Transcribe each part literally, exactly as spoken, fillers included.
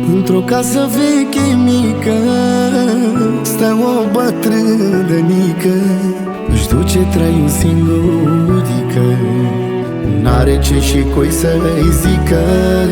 Într-o casă veche mică stă o bătrânică, își duce traiul singurică, n-are ce și cui să-i zică.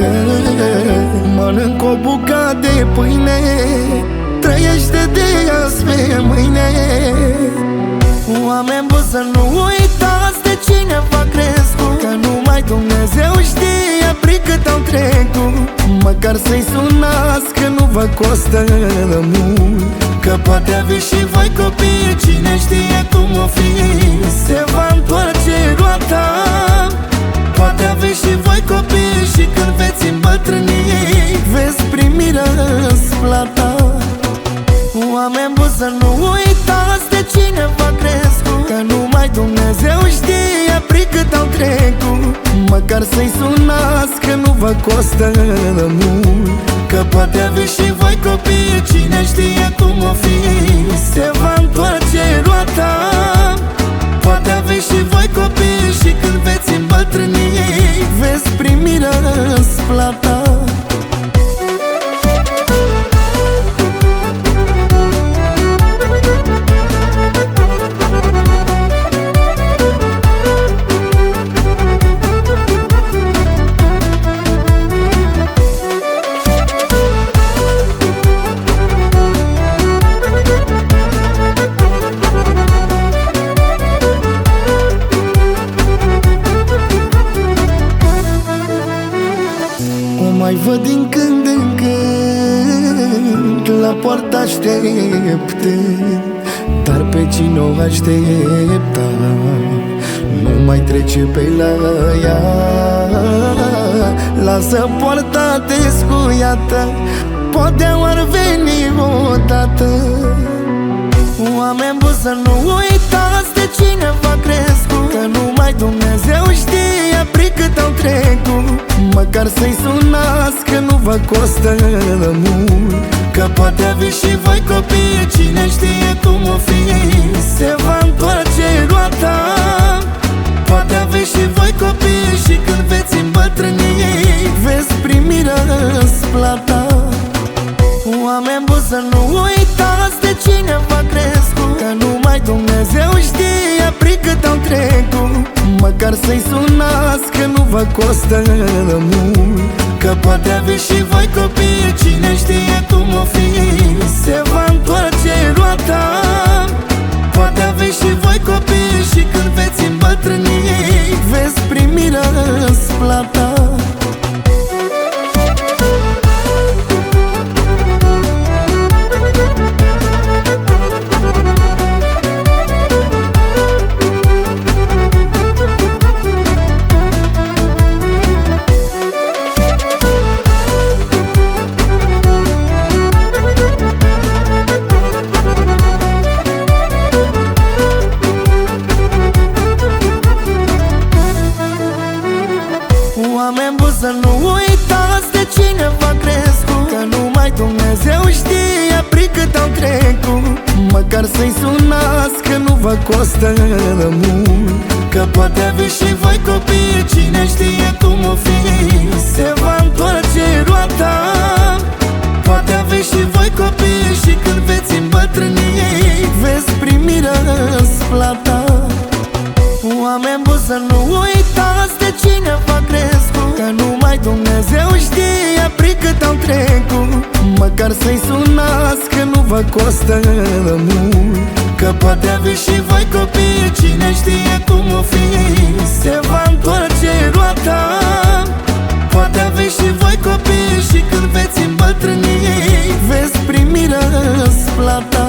Mănânc o bucată de pâine, trăiește de azi pe mâine. Oameni buni, să nu uitați de cine v-a crescut, că numai Dumnezeu știe prin cât au trecut. Măcar să-i sunați că nu vă costă mult, că poate aveți și voi copii, cine știe cum o fi. Se va întoarce roata, poate aveți și voi copii, și când veți îmbătrâni veți primi răsplata. Oameni buni, să nu uitați de cine v-a crescut, că numai Dumnezeu știe prin cât au trecut. Măcar să-i sunați că nu vă costă mult, că poate aveți și voi copii, cine știe cum o fi. Se va întoarce roata, poate aveți și voi copii, și când veți îmbătrâni veți primi răsplata. Mai văd din când în când la poartă așteptând, dar pe cine o aștepta nu mai trece pe la ea. Lasă poarta descuiată, poate ar veni odată. Oameni buni, să nu uitați de cine v-a crescut, că numai Dumnezeu știe prin cât au trecut. Măcar să-i sunați că nu vă costă mult, că poate aveți și voi copii, cine știe cum o fi. Se va întoarce roata, poate aveți și voi copii, și când veți îmbătrâni veți primi răsplata. Oameni buni, să nu uitați de cine v-a crescut, că numai Dumnezeu știe prin cât au trecut. Măcar să-i sunați că nu vă costă mult, că poate aveți și voi copii, cine știe cum o fi. Se va întoarce roata, poate aveți și voi copii, și când veți îmbătrâni veți primi răsplata. Oameni buni, să nu uitați de cine v-a crescut, că numai Dumnezeu știe prin cât au trecut. Măcar să-i sunați că nu vă costă mult, că poate aveți și voi copii, cine știe cum o fi. Se va întoarce roata, poate aveți și voi copii, și când veți îmbătrâni veți primi răsplata. Oameni buni, să nu uitați de cine v-a crescut, că numai Dumnezeu știe prin cât au trecut. Măcar să-i sunați că nu vă costă mult, că poate aveți și voi copii, cine știe cum o fi. Se va întoarce roata, poate aveți și voi copii, și când veți îmbătrâni veți primi răsplata.